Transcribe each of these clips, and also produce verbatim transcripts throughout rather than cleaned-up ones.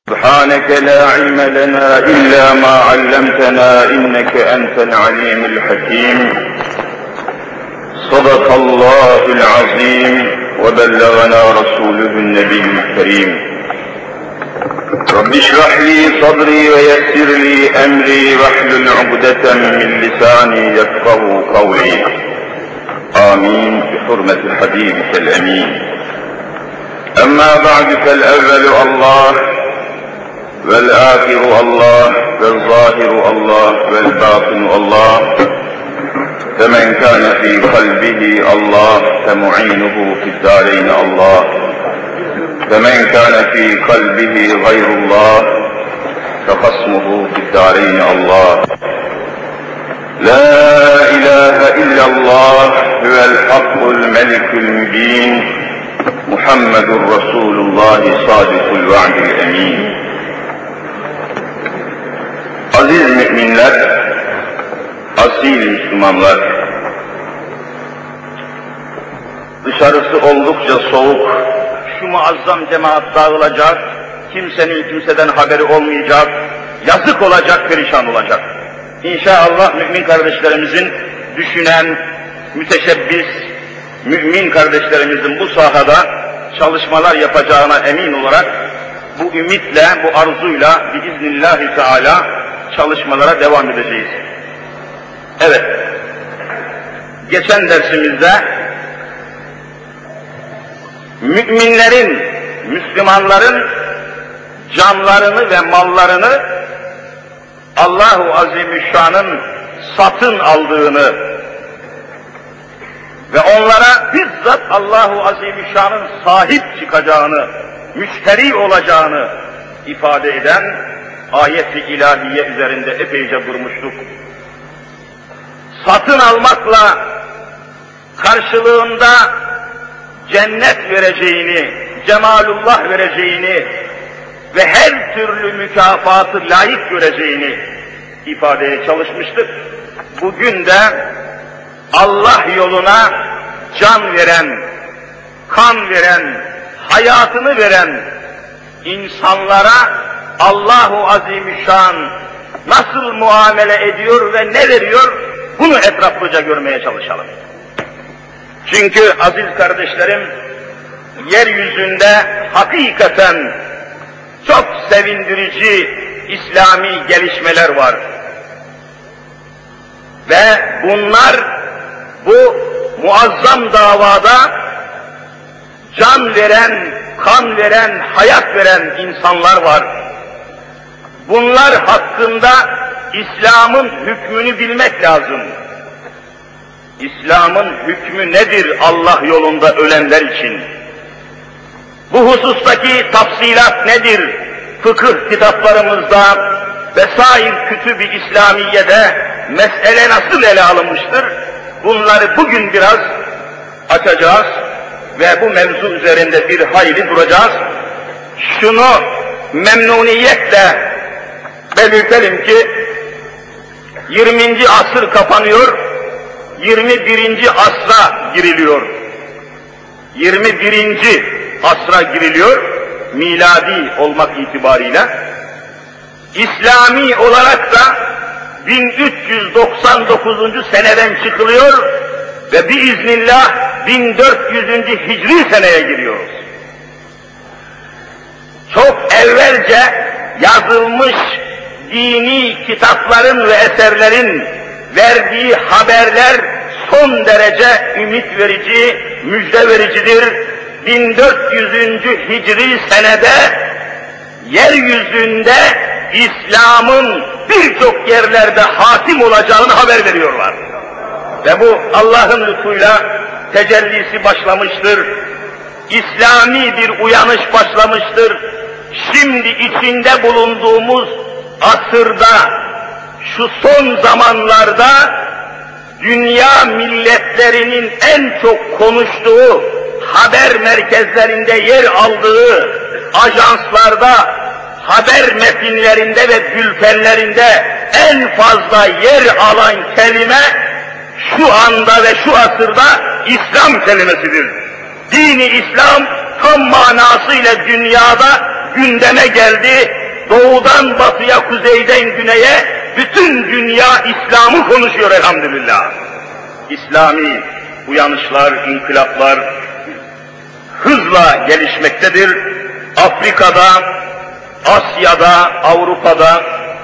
سبحانك لا علم لنا إلا ما علمتنا إنك أنت العليم الحكيم. صدق الله العظيم وبلغنا رسوله النبي الكريم. رب اشرح لي صدري ويسر لي أمري واحلل عقدة من لساني يفقهوا قولي. آمين بحرمة حبيبك الأمين. أما بعد فالأول الله والآخر الله والظاهر الله والباطن الله، فمن كان في قلبه الله فمعينه في الدارين الله، فمن كان في قلبه غير الله فخصمه في الدارين الله. لا إله إلا الله هو الحق الملك المبين، محمد رسول الله صادق الوعد الأمين. Aziz müminler, asil Müslümanlar, dışarısı oldukça soğuk, şu muazzam cemaat dağılacak, kimsenin kimseden haberi olmayacak, yazık olacak, perişan olacak. İnşallah mümin kardeşlerimizin düşünen, müteşebbis, mümin kardeşlerimizin bu sahada çalışmalar yapacağına emin olarak bu ümitle, bu arzuyla biiznillahü teala çalışmalara devam edeceğiz. Evet, geçen dersimizde müminlerin, Müslümanların canlarını ve mallarını Allah-u Azimüşşan'ın satın aldığını ve onlara bizzat Allah-u Azimüşşan'ın sahip çıkacağını, müşteri olacağını ifade eden ayet-i ilahiye üzerinde epeyce durmuştuk. Satın almakla karşılığında cennet vereceğini, cemalullah vereceğini ve her türlü mükafatı layık göreceğini ifadeye çalışmıştık. Bugün de Allah yoluna can veren, kan veren, hayatını veren insanlara Allah-u Azimüşşan nasıl muamele ediyor ve ne veriyor, bunu etraflıca görmeye çalışalım. Çünkü aziz kardeşlerim, yeryüzünde hakikaten çok sevindirici İslami gelişmeler var. Ve bunlar bu muazzam davada can veren, kan veren, hayat veren insanlar var. Bunlar hakkında İslam'ın hükmünü bilmek lazım. İslam'ın hükmü nedir Allah yolunda ölenler için? Bu husustaki tafsilat nedir? Fıkıh kitaplarımızda vesair kütüb-i İslamiye'de mesele nasıl ele alınmıştır? Bunları bugün biraz açacağız ve bu mevzu üzerinde bir hayli duracağız. Şunu memnuniyetle belirtelim ki yirminci asır kapanıyor, yirmi birinci asra giriliyor. yirmi birinci asra giriliyor, miladi olmak itibariyle. İslami olarak da bin üç yüz doksan dokuzuncu seneden çıkılıyor ve biiznillah bin dört yüzüncü hicri seneye giriyoruz. Çok evvelce yazılmış dini kitapların ve eserlerin verdiği haberler son derece ümit verici, müjde vericidir. bin dört yüzüncü hicri senede yeryüzünde İslam'ın birçok yerlerde hakim olacağını haber veriyorlar. Ve bu Allah'ın lütfuyla tecellisi başlamıştır. İslami bir uyanış başlamıştır. Şimdi içinde bulunduğumuz asırda, şu son zamanlarda dünya milletlerinin en çok konuştuğu, haber merkezlerinde yer aldığı, ajanslarda, haber metinlerinde ve bültenlerinde en fazla yer alan kelime şu anda ve şu asırda İslam kelimesidir. Dini İslam tam manasıyla dünyada gündeme geldi, doğudan batıya, kuzeyden güneye bütün dünya İslam'ı konuşuyor elhamdülillah. İslami uyanışlar, inkılaplar hızla gelişmektedir. Afrika'da, Asya'da, Avrupa'da,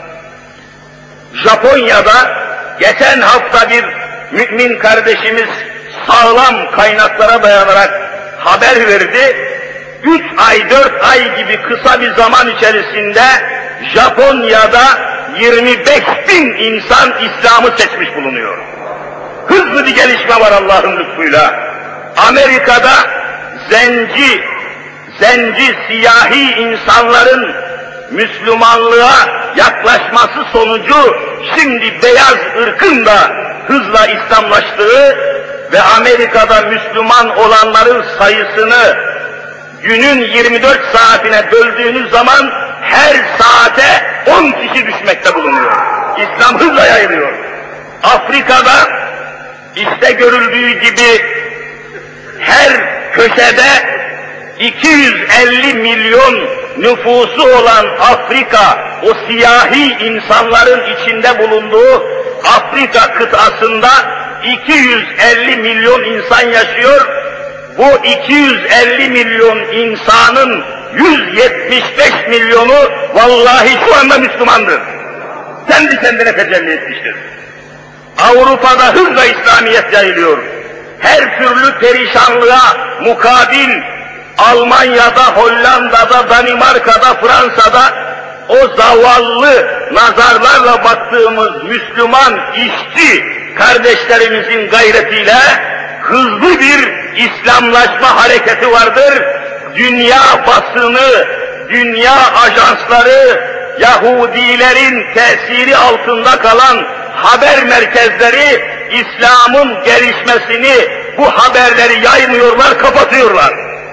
Japonya'da geçen hafta bir mümin kardeşimiz sağlam kaynaklara dayanarak haber verdi. Üç ay, dört ay gibi kısa bir zaman içerisinde Japonya'da yirmi beş bin insan İslam'ı seçmiş bulunuyor. Hızlı bir gelişme var Allah'ın lütfuyla. Amerika'da zenci, zenci siyahi insanların Müslümanlığa yaklaşması sonucu şimdi beyaz ırkın da hızla İslamlaştığı ve Amerika'da Müslüman olanların sayısını günün yirmi dört saatine böldüğünüz zaman her saate on kişi düşmekte bulunuyor. İslam hızla yayılıyor. Afrika'da işte görüldüğü gibi her köşede iki yüz elli milyon nüfusu olan Afrika, o siyahi insanların içinde bulunduğu Afrika kıtasında iki yüz elli milyon insan yaşıyor. Bu iki yüz elli milyon insanın yüz yetmiş beş milyonu vallahi şu anda Müslümandır. Kendi kendine tecelli etmiştir. Avrupa'da hızla İslamiyet yayılıyor. Her türlü perişanlığa mukabil Almanya'da, Hollanda'da, Danimarka'da, Fransa'da o zavallı nazarlarla baktığımız Müslüman işçi kardeşlerimizin gayretiyle hızlı bir İslamlaşma hareketi vardır. Dünya basını, dünya ajansları, Yahudilerin tesiri altında kalan haber merkezleri İslam'ın gelişmesini, bu haberleri yaymıyorlar, kapatıyorlar.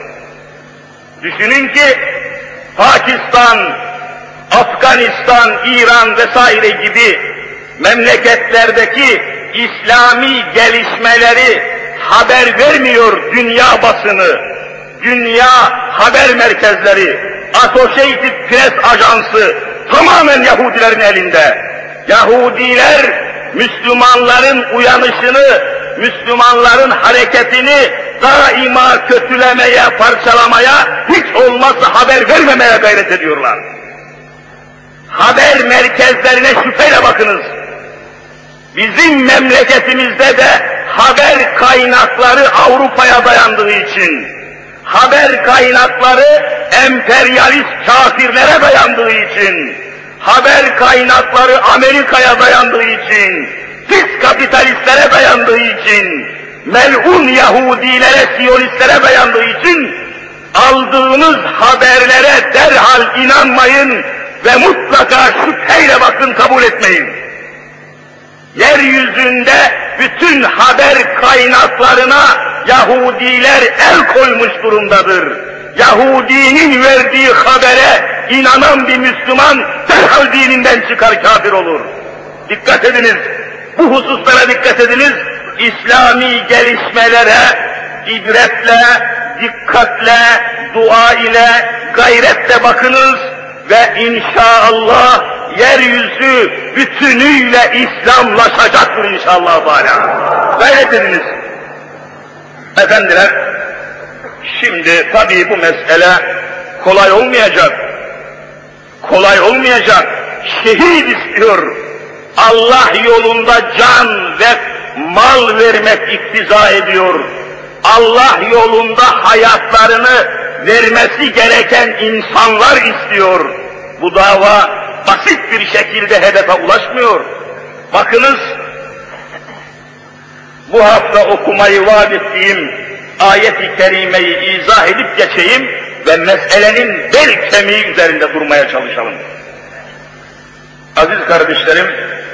Düşünün ki Pakistan, Afganistan, İran vesaire gibi memleketlerdeki İslami gelişmeleri haber vermiyor dünya basını, dünya haber merkezleri, Associated Press Ajansı tamamen Yahudilerin elinde. Yahudiler Müslümanların uyanışını, Müslümanların hareketini daima kötülemeye, parçalamaya, hiç olmazsa haber vermemeye gayret ediyorlar. Haber merkezlerine şüpheyle bakınız. Bizim memleketimizde de haber kaynakları Avrupa'ya dayandığı için, haber kaynakları emperyalist kafirlere dayandığı için, haber kaynakları Amerika'ya dayandığı için, pis kapitalistlere dayandığı için, melun Yahudilere, Siyonistlere dayandığı için, aldığınız haberlere derhal inanmayın ve mutlaka şüpheyle bakın, kabul etmeyin. Yeryüzünde bütün haber kaynaklarına Yahudiler el koymuş durumdadır. Yahudinin verdiği habere inanan bir Müslüman derhal dininden çıkar, kafir olur. Dikkat ediniz, bu hususlara dikkat ediniz. İslami gelişmelere ibretle, dikkatle, dua ile, gayretle bakınız ve inşallah yeryüzü bütünüyle İslamlaşacaktır inşallah Teala. Gayret ediniz. Efendiler, şimdi tabii bu mesele kolay olmayacak. Kolay olmayacak. Şehit istiyor. Allah yolunda can ve mal vermek iktiza ediyor. Allah yolunda hayatlarını vermesi gereken insanlar istiyor. Bu dava basit bir şekilde hedefe ulaşmıyor. Bakınız, bu hafta okumayı vaat ettiğim ayet-i kerimeyi izah edip geçeyim ve meselenin bel kemiği üzerinde durmaya çalışalım. Aziz kardeşlerim,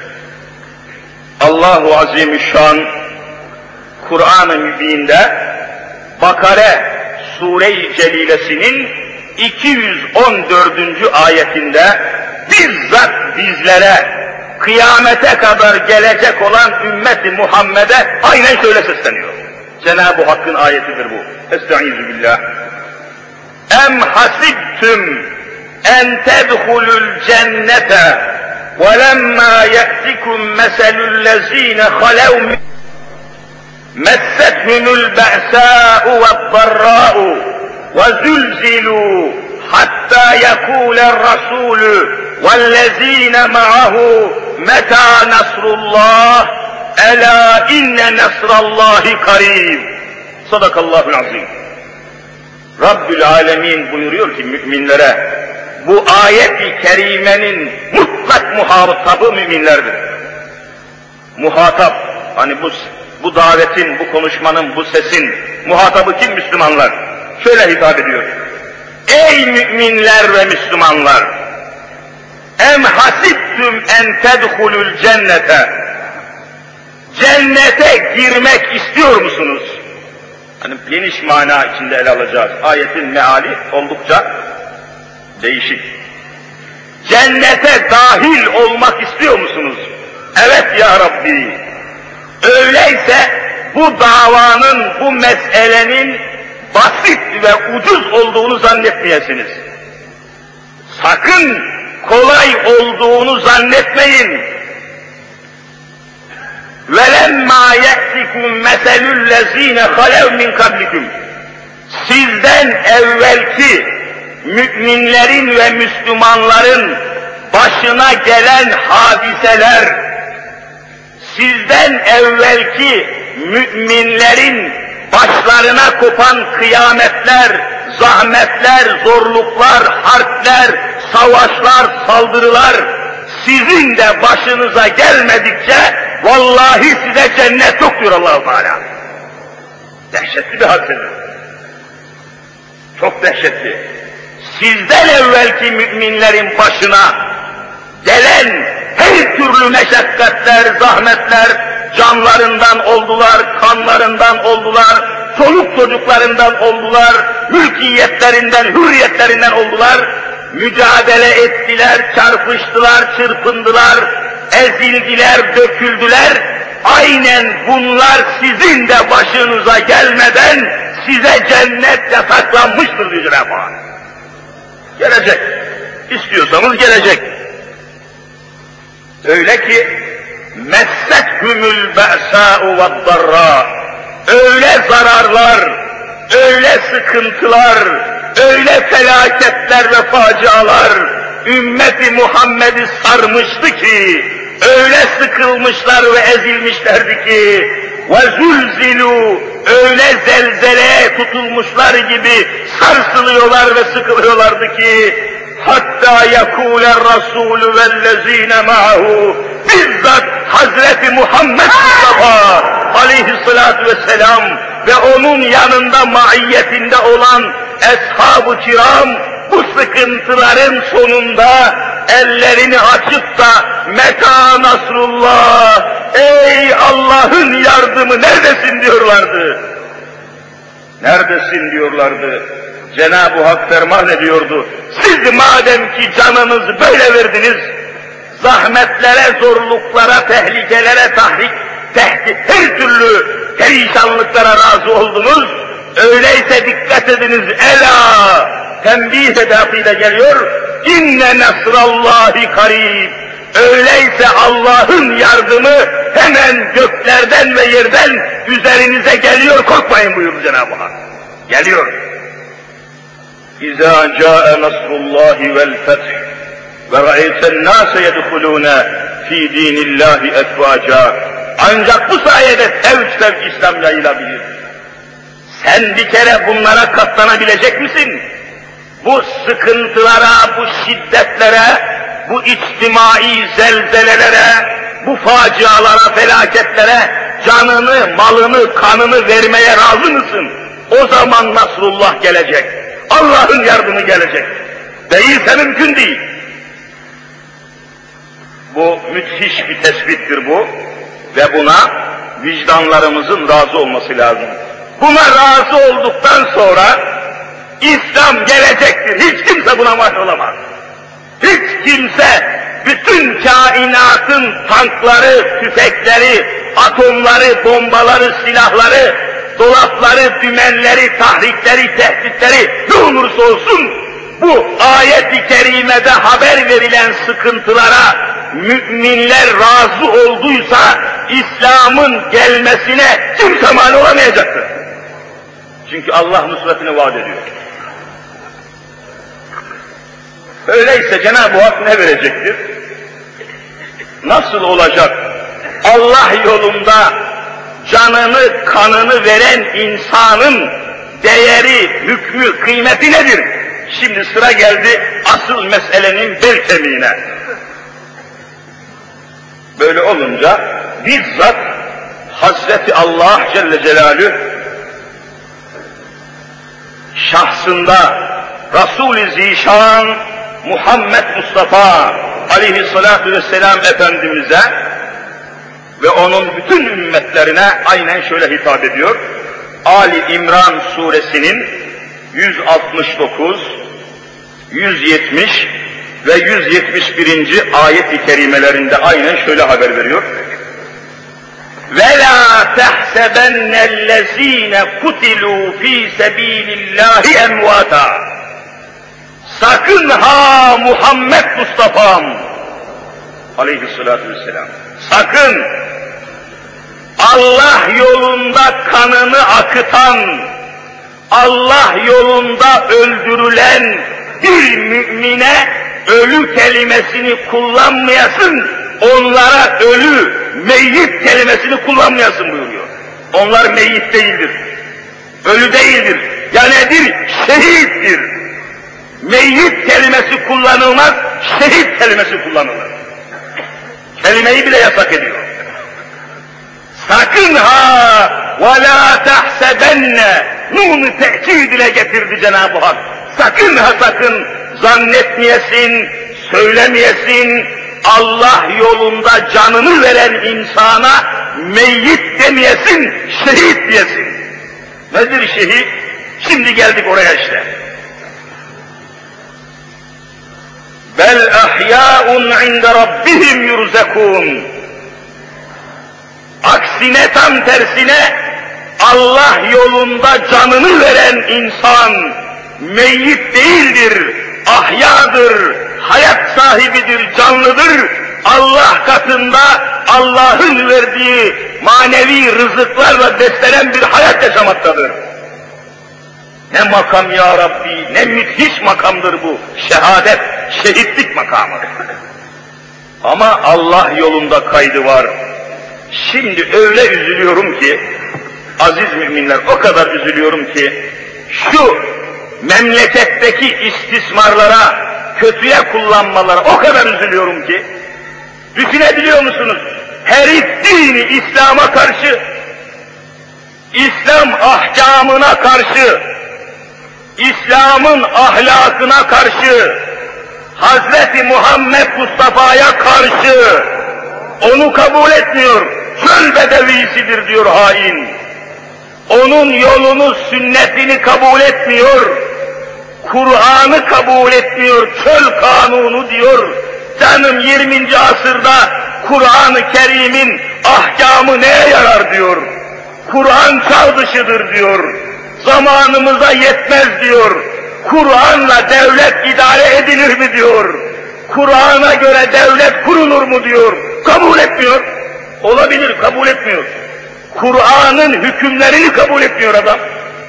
Allahu Azimüşşan Kur'an-ı Mübin'de Bakare Sure-i Celilesinin iki yüz on dördüncü ayetinde bizzat bizlere kıyamete kadar gelecek olan ümmeti Muhammed'e aynen şöyle sesleniyor. Cenab-ı Hakk'ın ayetidir bu. Estaizu billah. Em hasibtüm en tedhulul cennete ve lemma ye'tikum meselüllezine halev min messethumul be'sâ'u ve'd-darrâ'u ve zülzilû hatta yekûler rasûlü vellezîne ma'ahu metâ nasrullah elâ inne nasrallahi karîb. Sadakallahul azîm. Rabbül Alemin buyuruyor ki müminlere, bu ayet-i kerimenin mutlak muhatabı müminlerdir. Muhatap, hani bu bu davetin, bu konuşmanın, bu sesin muhatabı kim? Müslümanlar. Şöyle hitap ediyor. Ey müminler ve Müslümanlar! Em hasibtüm en tedhulul cennete. Cennete girmek istiyor musunuz? Hani geniş mana içinde ele alacağız. Ayetin meali oldukça değişik. Cennete dahil olmak istiyor musunuz? Evet ya Rabbi. Öyleyse bu davanın, bu meselenin basit ve ucuz olduğunu zannetmeyesiniz. Sakın kolay olduğunu zannetmeyin. وَلَمَّا يَأْتِكُمْ مَثَلُ الَّذ۪ينَ خَلَوْا مِنْ قَبْلِكُمْ Sizden evvelki müminlerin ve Müslümanların başına gelen hadiseler, sizden evvelki müminlerin başlarına kopan kıyametler, zahmetler, zorluklar, harpler, savaşlar, saldırılar sizin de başınıza gelmedikçe vallahi size cennet yok diyor Allah-u Teala. Dehşetli bir hadisedir. Çok dehşetli. Sizden evvelki müminlerin başına gelen her türlü meşakkatler, zahmetler canlarından oldular, kanlarından oldular, çoluk çocuklarından oldular, mülkiyetlerinden, hürriyetlerinden oldular, mücadele ettiler, çarpıştılar, çırpındılar, ezildiler, döküldüler. Aynen bunlar sizin de başınıza gelmeden size cennet yasaklanmıştır diyor Cenab-ı Hak. Gelecek. İstiyorsanız gelecek. Öyle ki messethumul be'sâ'u ve'd-darrâ. Öyle zararlar, öyle sıkıntılar, öyle felaketler ve facialar ümmeti Muhammed'i sarmıştı ki, öyle sıkılmışlar ve ezilmişlerdi ki, وَزُلْزِلُوا öyle zelzeleye tutulmuşlar gibi sarsılıyorlar ve sıkılıyorlardı ki, hatta yekûler rasûlü vellezîne ma'ahu, bizzat Hazreti Muhammed Mustafa aleyhissalâtu vesselam ve onun yanında maiyetinde olan eshab-ı kiram bu sıkıntıların sonunda ellerini açıp da meta nasrullah, ey Allah'ın yardımı neredesin diyorlardı. Neredesin diyorlardı. Cenab-ı Hak ferman ediyordu. Siz madem ki canınızı böyle verdiniz, zahmetlere, zorluklara, tehlikelere, tahrik, tehdit, her türlü perişanlıklara razı oldunuz, öyleyse dikkat ediniz, ela, tembih edasıyla geliyor, inne nasrallahi karib, öyleyse Allah'ın yardımı hemen göklerden ve yerden üzerinize geliyor, korkmayın buyurdu Cenab-ı Hak. Geliyor. İzâ câe nasrullâhi vel feth ve ra'eyten nâse yedhulûne fî dînillâhi efvâcâ. Ancak bu sayede sevç sevç İslam yayılabilir. Sen bir kere bunlara katlanabilecek misin? Bu sıkıntılara, bu şiddetlere, bu içtimai zelzelelere, bu facialara, felaketlere canını, malını, kanını vermeye razı mısın? O zaman Nasrullah gelecek. Allah'ın yardımı gelecek. Değilse mümkün değil. Bu müthiş bir tespittir bu ve buna vicdanlarımızın razı olması lazım. Buna razı olduktan sonra İslam gelecektir. Hiç kimse buna mani olamaz. Hiç kimse bütün kainatın tankları, tüfekleri, atomları, bombaları, silahları, dolapları, dümenleri, tahrikleri, tehditleri ne olursa olsun bu ayet-i kerimede haber verilen sıkıntılara müminler razı olduysa İslam'ın gelmesine kimse mani olamayacaktır. Çünkü Allah nusretini vaat ediyor. Öyleyse Cenab-ı Hak ne verecektir? Nasıl olacak? Allah yolunda canını, kanını veren insanın değeri, hükmü, kıymeti nedir? Şimdi sıra geldi asıl meselenin bel kemiğine. Böyle olunca bizzat Hazreti Allah Celle Celaluhu şahsında Resul-i Zişan Muhammed Mustafa aleyhissalatu vesselam Efendimiz'e ve onun bütün ümmetlerine aynen şöyle hitap ediyor. Ali İmran suresinin yüz altmış dokuz, yüz yetmiş ve yüz yetmiş birinci ayet-i kerimelerinde aynen şöyle haber veriyor. وَلَا تَحْسَبَنَّ الَّذ۪ينَ قُتِلُوا ف۪ي سَب۪يلِ اللّٰهِ اَمْوَاتًا. Sakın ha Muhammed Mustafa'm aleyhissalatu vesselam, sakın Allah yolunda kanını akıtan, Allah yolunda öldürülen bir mümine ölü kelimesini kullanmayasın, onlara ölü, meyyit kelimesini kullanmayasın buyuruyor. Onlar meyyit değildir, ölü değildir, ya nedir? Şehittir. Meyyit kelimesi kullanılmaz, şehit kelimesi kullanılır. Kelimeyi bile yasak ediyor. Sakın ha وَلَا تَحْسَبَنَّ Nun-u tekid ile getirdi Cenab-ı Hak. Sakın ha sakın zannetmeyesin, söylemeyesin, Allah yolunda canını veren insana meyyit demeyesin, şehit diyesin. Nedir şehit? Şimdi geldik oraya işte. Bel ahya'un inde rabbihim yurzakun. Aksine, tam tersine Allah yolunda canını veren insan meyyit değildir, ahyadır, hayat sahibidir, canlıdır. Allah katında Allah'ın verdiği manevi rızıklarla beslenen bir hayat yaşamaktadır. Ne makam ya Rabbi, ne müthiş makamdır bu, şehadet, şehitlik makamı. Ama Allah yolunda kaydı var. Şimdi öyle üzülüyorum ki, aziz müminler, o kadar üzülüyorum ki, şu memleketteki istismarlara, kötüye kullanmalara o kadar üzülüyorum ki, düşünebiliyor musunuz? Herif dini İslam'a karşı, İslam ahkamına karşı, İslam'ın ahlakına karşı, Hazreti Muhammed Mustafa'ya karşı, onu kabul etmiyor, çöl bedevisidir diyor hain. Onun yolunu, sünnetini kabul etmiyor, Kur'an'ı kabul etmiyor, çöl kanunu diyor. Canım yirminci asırda Kur'an-ı Kerim'in ahkamı neye yarar diyor. Kur'an çağ dışıdır diyor. Zamanımıza yetmez diyor. Kur'an'la devlet idare edilir mi diyor. Kur'an'a göre devlet kurulur mu diyor. Kabul etmiyor. Olabilir, kabul etmiyor. Kur'an'ın hükümlerini kabul etmiyor adam.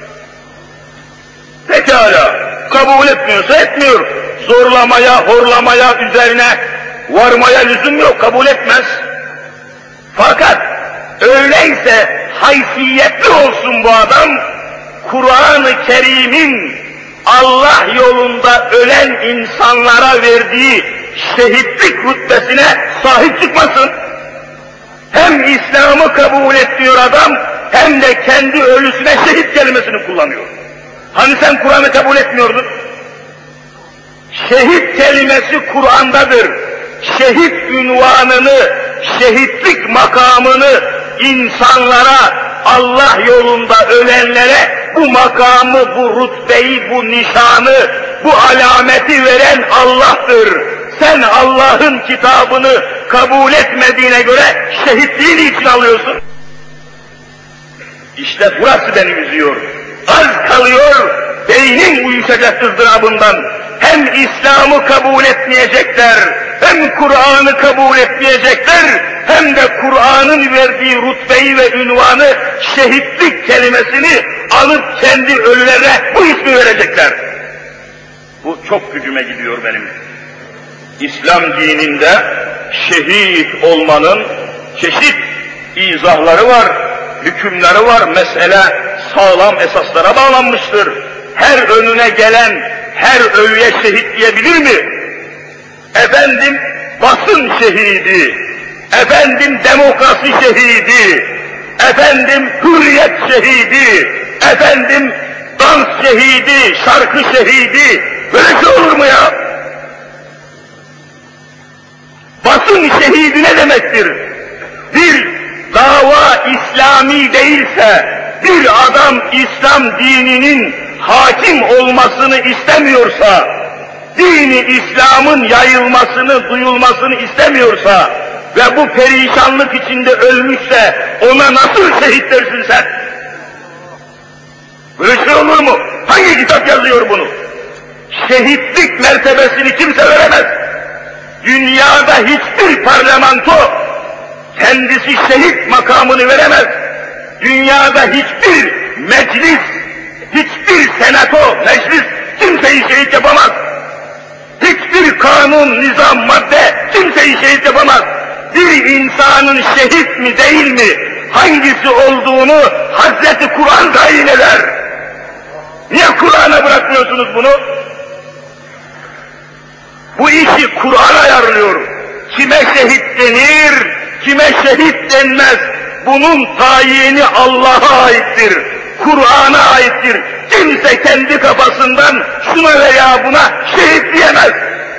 Pekala, kabul etmiyorsa etmiyor. Zorlamaya, horlamaya, üzerine varmaya lüzum yok, kabul etmez. Fakat öyleyse haysiyetli olsun bu adam, Kur'an-ı Kerim'in Allah yolunda ölen insanlara verdiği şehitlik rütbesine sahip çıkmasın. Hem İslam'ı kabul etmiyor adam, hem de kendi ölüsüne şehit kelimesini kullanıyor. Hani sen Kur'an'ı kabul etmiyordun? Şehit kelimesi Kur'an'dadır. Şehit ünvanını, şehitlik makamını insanlara, Allah yolunda ölenlere bu makamı, bu rütbeyi, bu nişanı, bu alameti veren Allah'tır. Sen Allah'ın kitabını kabul etmediğine göre şehitliğini için alıyorsun. İşte burası beni üzüyor. Az kalıyor, beynim uyuşacak ızdırabından. hem İslam'ı kabul etmeyecekler, hem Kur'an'ı kabul etmeyecekler, hem de Kur'an'ın verdiği rütbeyi ve ünvanı, şehitlik kelimesini alıp kendi ölülerine bu ismi verecekler. Bu çok gücüme gidiyor benim. İslam dininde şehit olmanın çeşit izahları var, hükümleri var, mesele sağlam esaslara bağlanmıştır. Her önüne gelen, her ölüye şehit diyebilir mi? Efendim basın şehidi, efendim demokrasi şehidi, efendim hürriyet şehidi, efendim dans şehidi, şarkı şehidi, böyle şey olur mu ya? Basın şehidi ne demektir? Bir dava İslami değilse, bir adam İslam dininin hakim olmasını istemiyorsa, dini İslam'ın yayılmasını, duyulmasını istemiyorsa ve bu perişanlık içinde ölmüşse ona nasıl şehit dersin sen? Böyle şey olur mu? Hangi kitap yazıyor bunu? Şehitlik mertebesini kimse veremez. Dünyada hiçbir parlamento kendisi şehit makamını veremez. Dünyada hiçbir meclis, hiçbir senato, meclis kimseyi şehit yapamaz. Hiçbir kanun, nizam, madde kimseyi şehit yapamaz. Bir insanın şehit mi değil mi, hangisi olduğunu Hazreti Kur'an tayin eder. Niye Kur'an'a bırakmıyorsunuz bunu? Bu işi Kur'an ayarlıyor. Kime şehit denir, kime şehit denmez. Bunun tayini Allah'a aittir, Kur'an'a aittir. Kimse kendi kafasından şuna veya buna şehit diyemez.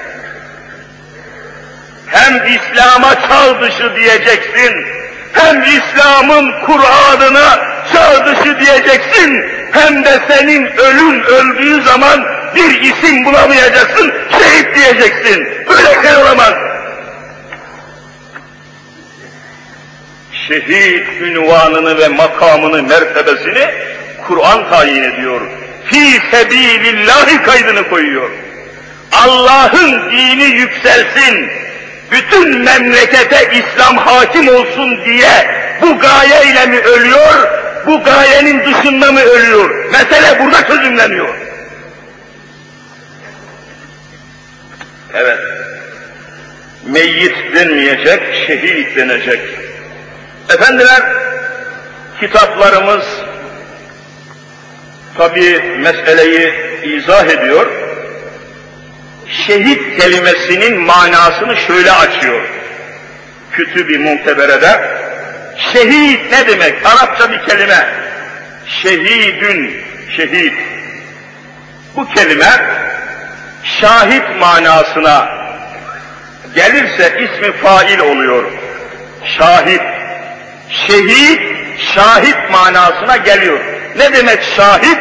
Hem İslam'a çağ dışı diyeceksin, hem İslam'ın Kur'an'ına çağ dışı diyeceksin, hem de senin ölün öldüğü zaman bir isim bulamayacaksın, şehit diyeceksin. Böyle şey olamaz. Şehit ünvanını ve makamını, mertebesini Kur'an tayin ediyor. Fî sebîlillâhi kaydını koyuyor. Allah'ın dini yükselsin, bütün memlekete İslam hakim olsun diye bu gayeyle mi ölüyor, bu gayenin dışında mı ölüyor? Mesele burada çözümleniyor. Evet, meyyit denmeyecek, şehit denecek. Efendiler, kitaplarımız tabi meseleyi izah ediyor. Şehit kelimesinin manasını şöyle açıyor. Kütüb-i Muhtebere'de, şehit ne demek? Arapça bir kelime. Şehidün, şehit. Bu kelime, şahit manasına gelirse ismi fail oluyor. Şahit. Şehit, şahit manasına geliyor. Ne demek şahit?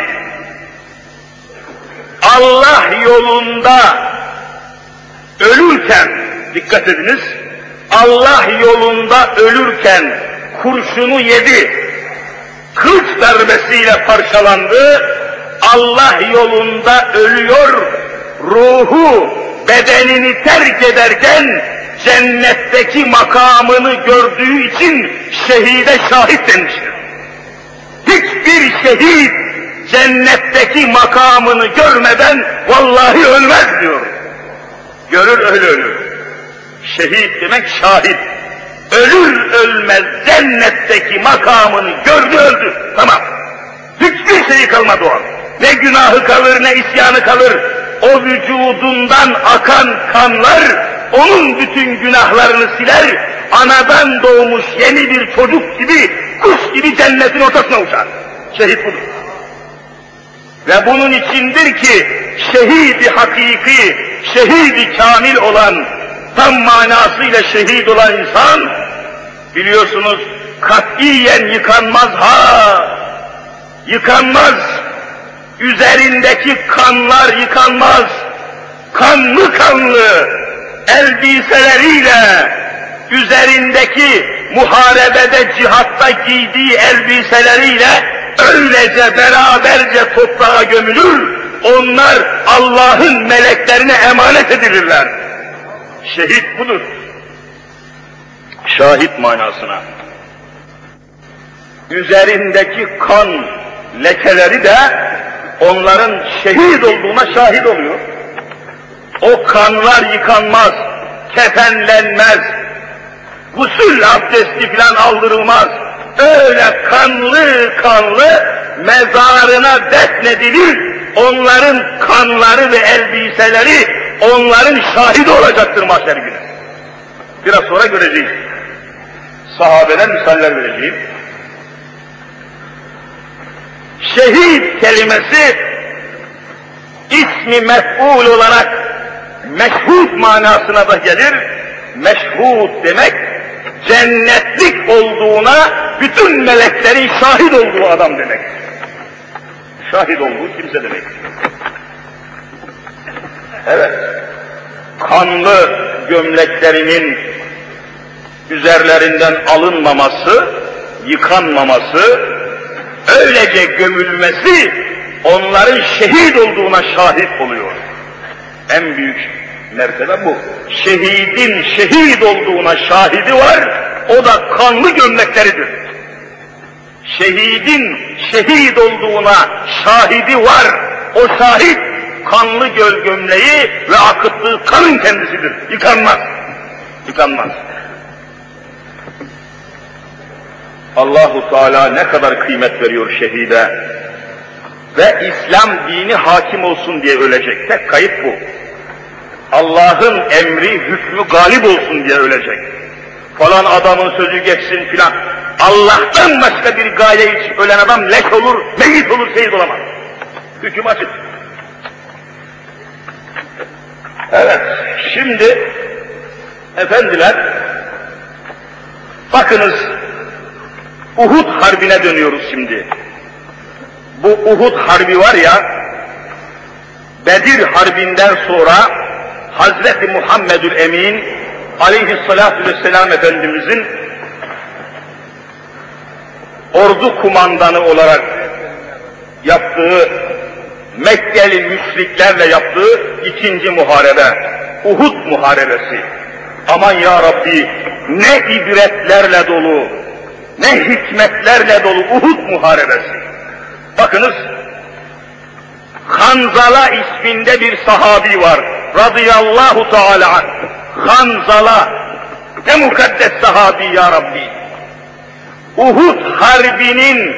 Allah yolunda ölürken, dikkat ediniz, Allah yolunda ölürken kurşunu yedi, kılıç darbesiyle parçalandı, Allah yolunda ölüyor, ruhu bedenini terk ederken cennetteki makamını gördüğü için şehide şahit demiştir. Hiçbir şehit cennetteki makamını görmeden vallahi ölmez diyor. Görür öyle ölür. Şehit demek şahit. Ölür ölmez cennetteki makamını gördü öldü. Tamam. Hiçbir şeyi kalmadı o an. Ne günahı kalır ne isyanı kalır. O vücudundan akan kanlar onun bütün günahlarını siler. Anadan doğmuş yeni bir çocuk gibi, kuş gibi cennetin ortasına uçar. Şehit budur. Ve bunun içindir ki şehidi hakiki, şehidi kamil olan, tam manasıyla şehit olan insan, biliyorsunuz katiyen yıkanmaz ha, yıkanmaz, üzerindeki kanlar yıkanmaz, kanlı kanlı elbiseleriyle, üzerindeki muharebede, cihatta giydiği elbiseleriyle öylece beraberce toprağa gömülür onlar Allah'ın meleklerine emanet edilirler. Şehit budur. Şahit manasına. Üzerindeki kan lekeleri de onların şehit olduğuna şahit oluyor. O kanlar yıkanmaz, kefenlenmez, gusül abdesti falan aldırılmaz. Öyle kanlı kanlı mezarına defnedilir. Onların kanları ve elbiseleri onların şahidi olacaktır mahşer günü. Biraz sonra göreceğiz. Sahabeden misaller vereceğim. Şehit kelimesi ismi mef'ul olarak meşhud manasına da gelir. Meşhud demek cennetlik olduğuna bütün meleklerin şahit olduğu adam demek. Şahit olduğu kimse demek. Evet, kanlı gömleklerinin üzerlerinden alınmaması, yıkanmaması, öylece gömülmesi onların şehit olduğuna şahit oluyor. En büyük mertebe bu. Şehidin şehit olduğuna şahidi var, o da kanlı gömlekleridir. Şehidin şehit olduğuna şahidi var, o şahit kanlı göl gömleği ve akıttığı kanın kendisidir. Yıkanmaz. Yıkanmaz. Allahu Teala ne kadar kıymet veriyor şehide ve İslam dini hakim olsun diye ölecek. Tek kayıp bu. Allah'ın emri, hükmü galip olsun diye ölecek. Falan adamın sözü geçsin filan. Allah'tan başka bir gaye için ölen adam leş olur, meyit olur, şehit olamaz. Hüküm açık. Evet, şimdi efendiler, bakınız Uhud Harbi'ne dönüyoruz şimdi. Bu Uhud Harbi var ya, Bedir Harbi'nden sonra Hazreti Muhammedül Emin aleyhissalâtu vesselâm Efendimizin ordu kumandanı olarak yaptığı, Mekkeli müşriklerle yaptığı ikinci muharebe, Uhud Muharebesi. Aman ya Rabbi, ne ibretlerle dolu, ne hikmetlerle dolu Uhud Muharebesi. Bakınız, Hanzala isminde bir sahabi var, radıyallahu teâlâ anh. Hanzala, ne mukaddes sahabi ya Rabbi. Uhud Harbi'nin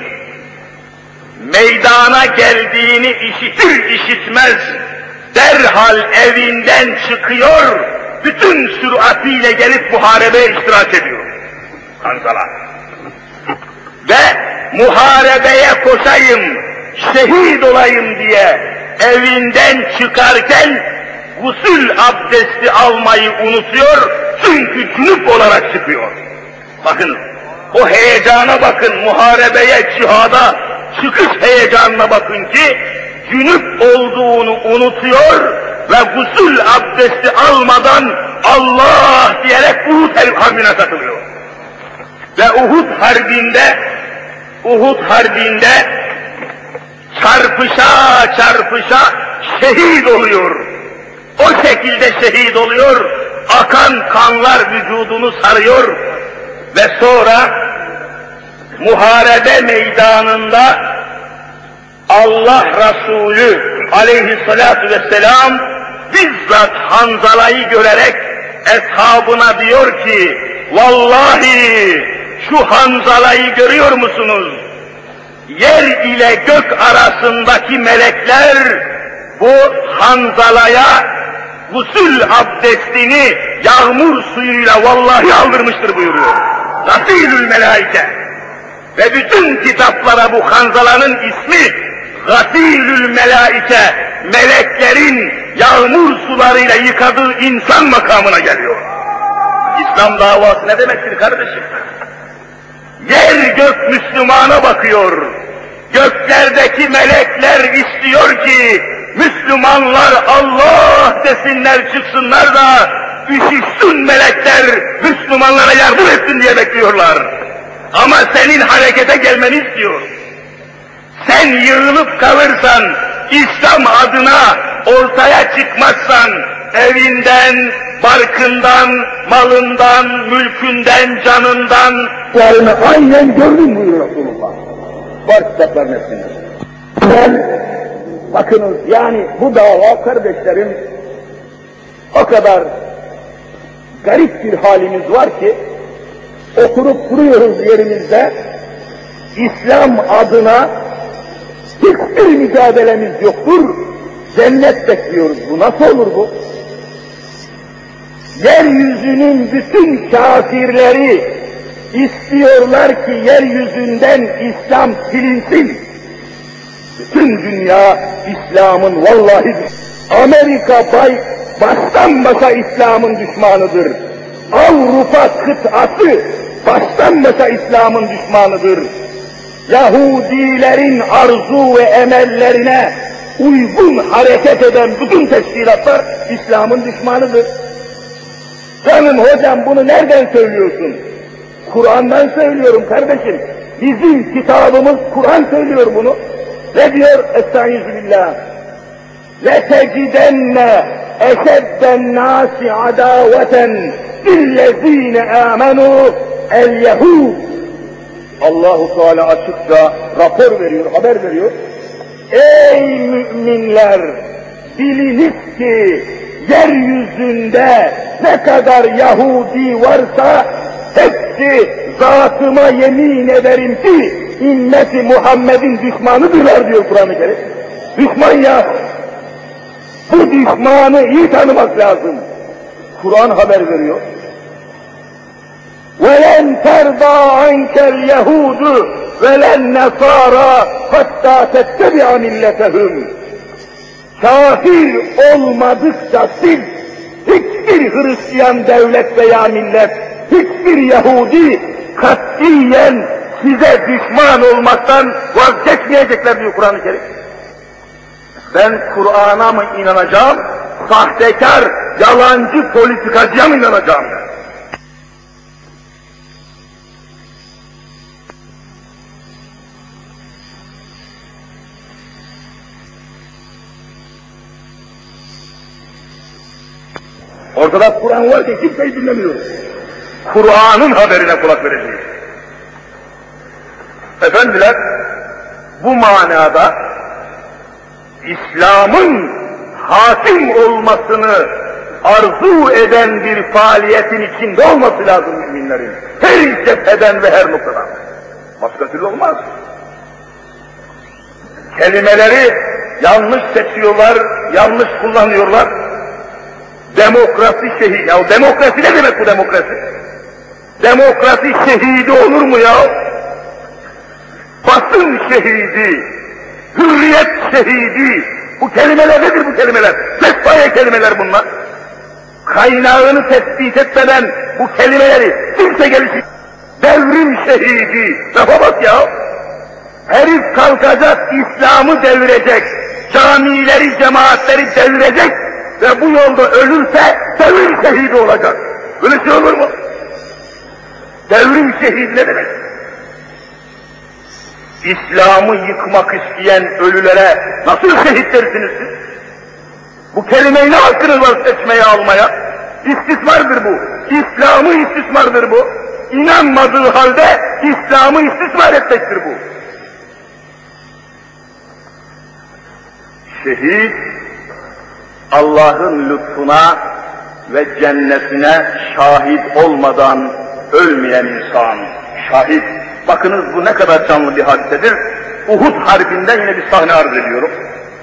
meydana geldiğini işitir işitmez, derhal evinden çıkıyor, bütün süratiyle gelip muharebeye iştirak ediyor. Hanzala. Ve muharebeye koşayım, şehit olayım diye evinden çıkarken gusül abdesti almayı unutuyor, çünkü cünüp olarak çıkıyor. Bakın, o heyecana bakın, muharebeye, cihada çıkış heyecanına bakın ki, cünüp olduğunu unutuyor ve gusül abdesti almadan Allah diyerek Uhud Harbi'ne katılıyor. Ve Uhud Harbi'nde, Uhud Harbi'nde çarpışa çarpışa şehit oluyor. O şekilde şehit oluyor, akan kanlar vücudunu sarıyor ve sonra muharebe meydanında Allah Resulü aleyhissalatu vesselam bizzat Hanzala'yı görerek eshabına diyor ki, vallahi şu Hanzala'yı görüyor musunuz? Yer ile gök arasındaki melekler bu Hanzala'ya gusül abdestini yağmur suyuyla vallahi aldırmıştır buyuruyor. Gasilül melaike. Ve bütün kitaplara bu Hanzala'nın ismi Gasilül melaike, meleklerin yağmur sularıyla yıkadığı insan makamına geliyor. İslam davası ne demektir kardeşim? Yer gök Müslümana bakıyor. Göklerdeki melekler istiyor ki Müslümanlar Allah desinler, çıksınlar da üşüşsün melekler, Müslümanlara yardım etsin diye bekliyorlar. Ama senin harekete gelmeni istiyor. Sen yığılıp kalırsan, İslam adına ortaya çıkmazsan, evinden, barkından, malından, mülkünden, canından, varını aynen gördüm buyuruyor Resulullah. Var kitapların hepsinde. Ben, bakınız yani bu dava kardeşlerim, o kadar garip bir halimiz var ki, oturup duruyoruz yerimizde, İslam adına hiçbir mücadelemiz yoktur, cennet bekliyoruz. Bu nasıl olur bu? Yeryüzünün bütün kafirleri istiyorlar ki yeryüzünden İslam silinsin. Bütün dünya İslam'ın vallahi, Amerika bay, baştan başa İslam'ın düşmanıdır. Avrupa kıtası baştan başa İslam'ın düşmanıdır. Yahudilerin arzu ve emellerine uygun hareket eden bütün teşkilatlar İslam'ın düşmanıdır. Canım hocam bunu nereden söylüyorsun? Kur'an'dan söylüyorum kardeşim. Bizim kitabımız Kur'an söylüyor bunu. Ne diyor? Estaizu billah. لَتَجِدَنَّ اَشَدَّ النَّاسِ عَدَاوَةً بِالَّذ۪ينَ آمَنُوا الْيَهُودِ. Allah-u Teala açıkça rapor veriyor, haber veriyor. Ey müminler! Biliniz ki yeryüzünde ne kadar Yahudi varsa hepsi zatıma yemin ederim ki ümmeti Muhammed'in düşmanıdırlar diyor Kur'an-ı Kerim. Düşman ya! Bu düşmanı iyi tanımak lazım. Kur'an haber veriyor. وَلَنْ تَرْضَى عَنْكَ الْيَهُودُ وَلَنْ نَصَارَى حَتَّى تَتَّبِعَ مِلَّتَهُمْ. Kafir olmadıkça siz hiçbir Hristiyan devlet veya millet, hiçbir Yahudi katiyen size düşman olmaktan vazgeçmeyecekler diyor Kur'an-ı Kerim. Ben Kur'an'a mı inanacağım, sahtekar, yalancı politikacıya mı inanacağım? Ortada Kur'an var ki kimseyi dinlemiyoruz. Kur'an'ın haberine kulak vereceğiz. Efendiler, bu manada İslam'ın hakim olmasını arzu eden bir faaliyetin içinde olması lazım müminlerin. Her cepheden ve her noktadan. Başka türlü olmaz. Kelimeleri yanlış seçiyorlar, yanlış kullanıyorlar. Demokrasi şehidi. Ya demokrasi ne demek bu demokrasi? Demokrasi şehidi olur mu ya? Basın şehidi, hürriyet şehidi. Bu kelimeler nedir bu kelimeler? Fespaye kelimeler bunlar. Kaynağını tespit etmeden bu kelimeleri kimse gelişir. Devrim şehidi. Lafa bak ya. Herif kalkacak, İslam'ı devirecek. Camileri, cemaatleri devirecek. Ve bu yolda ölürse devrim şehidi olacak. Böyle şey olur mu? Devrim şehidi ne demek? İslam'ı yıkmak isteyen ölülere nasıl şehit dersiniz siz? Bu kelimeyi ne hakkınız var seçmeye almaya? İstismardır bu. İslam'ı istismardır bu. İnanmadığı halde İslam'ı istismar etmektir bu. Şehit, Allah'ın lütfuna ve cennetine şahit olmadan ölmeyen insan. Şahit. Bakınız bu ne kadar canlı bir hadisedir. Uhud Harbi'nden yine bir sahne arz ediyorum.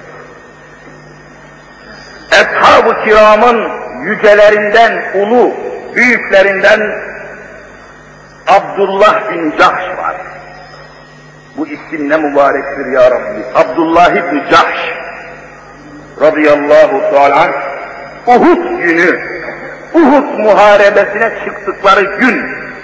Eshab-ı kiramın yücelerinden, ulu, büyüklerinden Abdullah bin Cahş var. Bu isim ne mübarektir ya Rabbi. Abdullah bin Cahş radıyallahu teala anh, Uhud günü, Uhud muharebesine çıktıkları gün,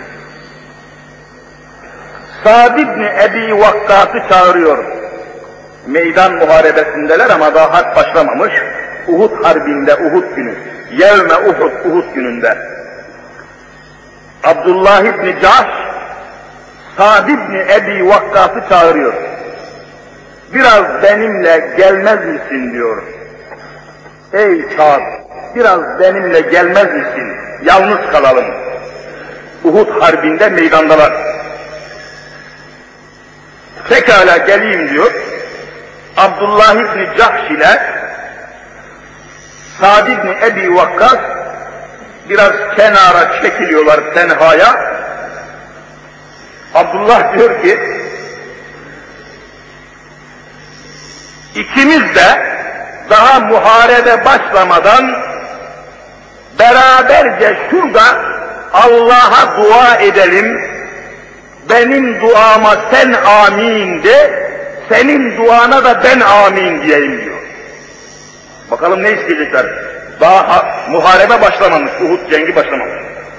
Sa'd ibn Ebi Vakkas'ı çağırıyor. Meydan muharebesindeler ama daha harp başlamamış. Uhud harbinde, Uhud günü. Yevme Uhud, Uhud gününde. Abdullah ibn Cahş, Sa'd ibn Ebi Vakkas'ı çağırıyor. biraz benimle gelmez misin diyor. Ey Sa'd, biraz benimle gelmez misin? Yalnız kalalım. Uhud Harbi'nde meydandalar. Pekala geleyim diyor. Abdullah İbni Cahş ile Sa'd İbni Ebi Vakkas biraz kenara çekiliyorlar tenhaya. Abdullah diyor ki, ikimiz de daha muharebe başlamadan beraberce şurada Allah'a dua edelim, benim duama sen amin de, senin duana da ben amin diyeyim diyor. Bakalım ne isteyecekler? Daha muharebe başlamamış, Uhud cengi başlamamış.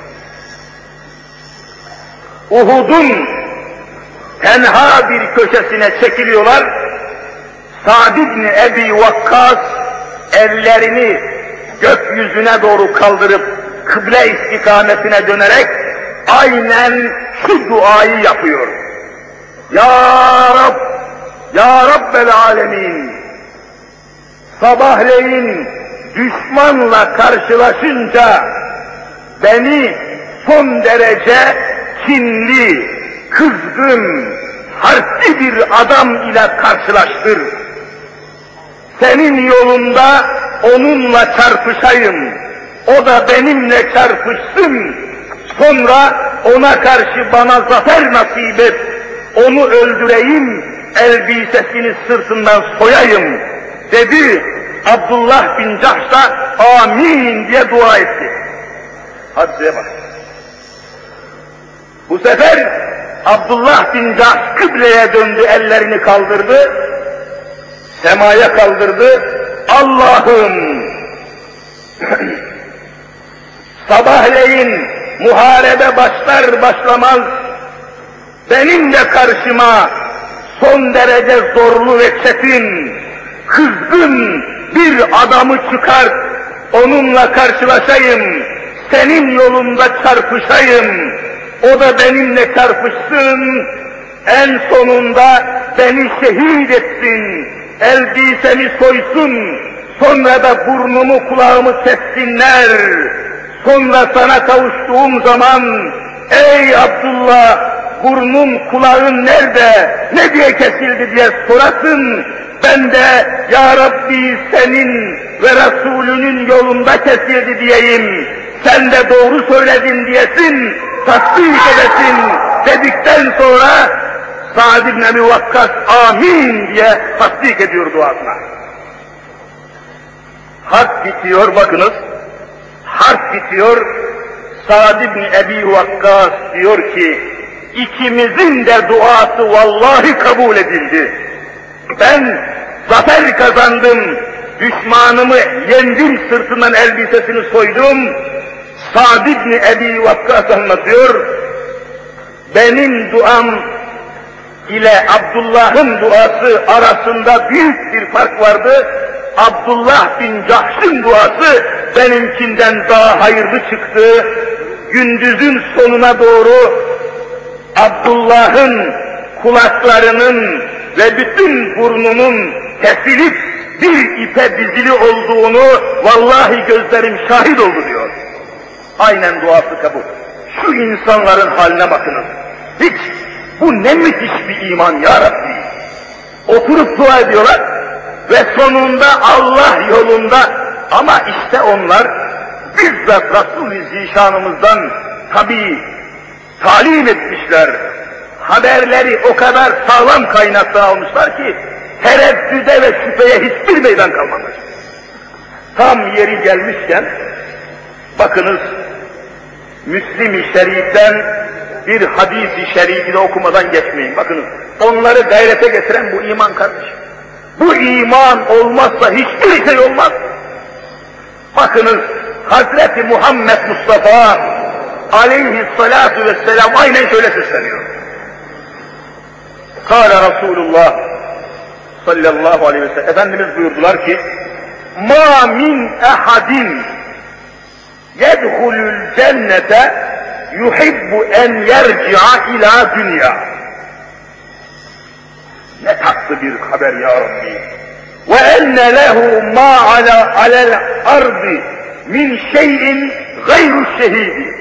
Uhud'un tenha bir köşesine çekiliyorlar. Sa'd İbni Ebi Vakkas ellerini gökyüzüne doğru kaldırıp kıble istikametine dönerek aynen şu duayı yapıyor. Ya Rab, Ya Rabbel Alemin, sabahleyin düşmanla karşılaşınca beni son derece kinli, kızgın, harpli bir adam ile karşılaştır. Senin yolunda onunla çarpışayım, o da benimle çarpışsın, sonra ona karşı bana zafer nasip et, onu öldüreyim, elbisesini sırtından soyayım dedi. Abdullah bin Cahş da amin diye dua etti. Hadiseye bak. Bu sefer Abdullah bin Cahş kıbleye döndü, ellerini kaldırdı, semaya kaldırdı. Allah'ım, sabahleyin muharebe başlar başlamaz benim de karşıma son derece zorlu ve çetin, kızgın bir adamı çıkart, onunla karşılaşayım, senin yolunda çarpışayım, o da benimle çarpışsın, en sonunda beni şehit etsin, elbisemi soysun, sonra da burnumu kulağımı kessinler, sonra sana kavuştuğum zaman, ey Abdullah, burnun kulağın nerede, ne diye kesildi diye sorasın, ben de ya Rabbi senin ve Resulünün yolunda kesildi diyeyim, sen de doğru söyledin diyesin, tasdik edesin dedikten sonra Sa'd ibn Ebi Vakkas amin diye tasdik ediyor duasına. Harp bitiyor, bakınız, harp bitiyor, Sa'd ibn Ebi Vakkas diyor ki, ikimizin de duası vallahi kabul edildi. Ben zafer kazandım, düşmanımı yendim, sırtından elbisesini soydum. Sa'd ibn Ebi Vakkas anlatıyor, benim duam ile Abdullah'ın duası arasında büyük bir fark vardı. Abdullah bin Cahş'ın duası benimkinden daha hayırlı çıktı. Gündüzün sonuna doğru Abdullah'ın kulaklarının ve bütün burnunun kesilip bir ipe dizili olduğunu vallahi gözlerim şahit oldu diyor. Aynen duası kabul. Şu insanların haline bakınız. Hiç, bu ne müthiş bir iman ya Rabbi. Oturup dua ediyorlar ve sonunda Allah yolunda, ama işte onlar bizzat Resul-i Zişanımızdan tabii talim etmişler. Haberleri o kadar sağlam kaynaktan almışlar ki tereddüde ve şüpheye hiçbir meydan kalmamış. Tam yeri gelmişken bakınız, Müslim-i Şerif'ten bir hadis-i şerifi de okumadan geçmeyin. Bakınız, onları gayrete getiren bu iman kardeşim. Bu iman olmazsa hiçbir şey olmaz. Bakınız, Hazreti Muhammed Mustafa aleyhissalatu vesselam aynen şöyle sesleniyor. Kâle Resulullah sallallahu aleyhi ve sellem, Efendimiz buyurdular ki, مَا مِنْ اَحَدٍ يَدْخُلُ الْجَنَّةَ يُحِبُّ اَنْ يَرْجِعَ اِلَى دُنْيَا. Ne tatlı bir haber ya Rabbi. Ve enne lehu ma ala alel ardi min şeyin gayru şehidi.